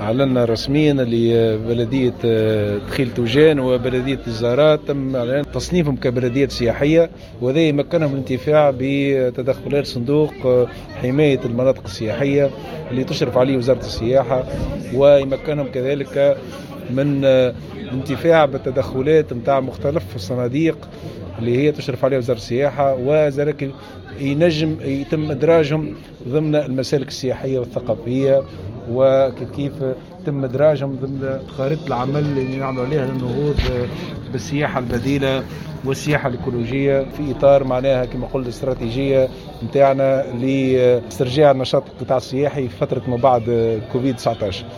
أعلنا رسميا اللي بلدية دخيل توجان وبلدية الزهراء تم إعلان تصنيفهم كبلديات سياحية، وهذا يمكنهم من الانتفاع بتدخلات صندوق حماية المناطق السياحية اللي تشرف عليه وزارة السياحة، ويمكنهم كذلك من الانتفاع بالتدخلات متاع مختلف الصناديق اللي هي تشرف عليها وزارة السياحة، وذلك ينجم يتم إدراجهم ضمن المسالك السياحية والثقافية، وكيف يتم إدراجهم ضمن خارطة العمل اللي نعمل عليها للنهوض بالسياحة البديلة والسياحة الإيكولوجية في إطار معناها كما قلت الاستراتيجية متاعنا لاسترجاع النشاط القطاع السياحي في فترة ما بعد كوفيد 19.